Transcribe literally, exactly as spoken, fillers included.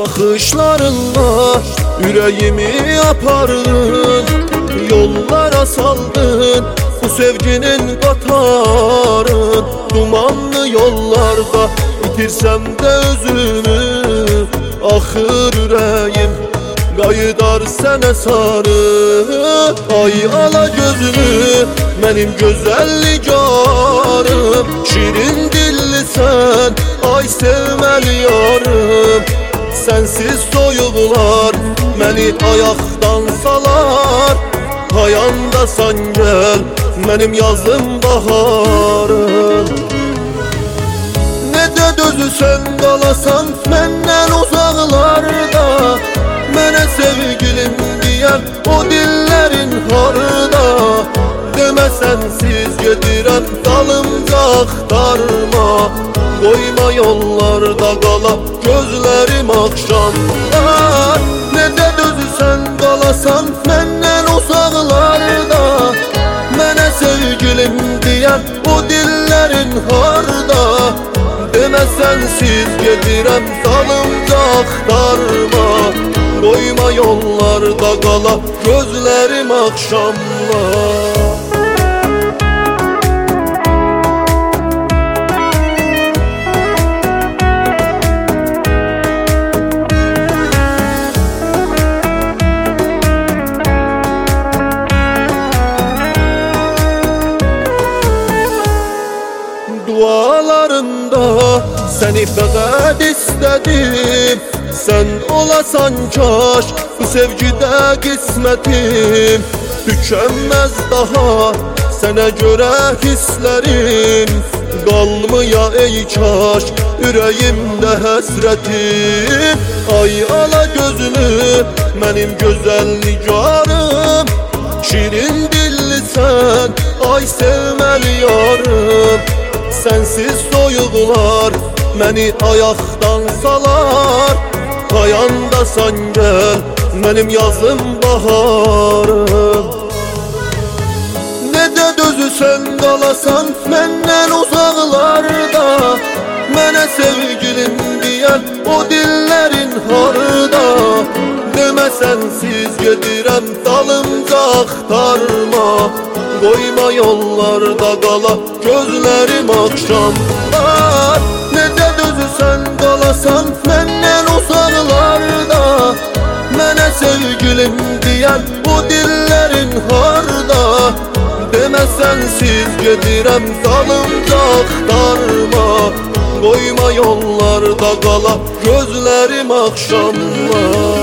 Bakışlarınla yüreğimi apardın, yollara saldın bu sevginin qatarın. Dumanlı yollarda itirsem de özümü, axır ürəyim qayıdar sənə sarı. Ay ala gözünü mənim gözəl nigarım, şirin dilli sən ay sevməli yarım. Sensiz soyuqlar məni ayaqdan salar, hayandasan gəl mənim yazım baharım. Necə dözüsən qalasan məndən uzaqlarda, mənə sevgilim deyən o dillərin harda. Demə sənsiz gedirəm dalımca axtarma, qoyma yollarda qala gözlərim axşamlar. Necə dözüsən qalasan məndən uzaqlarda, mənə sevgilim deyən o dillərin harda. Demə sənsiz gedirəm dalımca axtarma, qoyma yollarda qala gözlərim axşamlar. Dualarımda səni fəqət istədim, sən olasan kaş bu sevgidə qismətim. Tükənməz daha sənə görə hisslərim, qalmaya ey kaş ürəyimdə həsrətim. Ay ala gözünü mənim gözəl nigarım, şirin dilli sən ay sevməli yarım. Sensiz soyuqlar məni ayaqdan salar, hayandasan gəl mənim yazım baharım. Necə dözüsən qalasan məndən uzaqlarda, mənə sevgilim deyən o dillərin harda. Demə sənsiz gedirəm dalımca axtarma, qoyma yollarda qala gözlərim axşamlar. Necə dözüsən qalasan məndən uzaqlarda, mənə sevgilim deyən o dillərin harda. Demə sənsiz gedirəm dalımca axtarma, qoyma yollarda qala gözlərim axşamlar.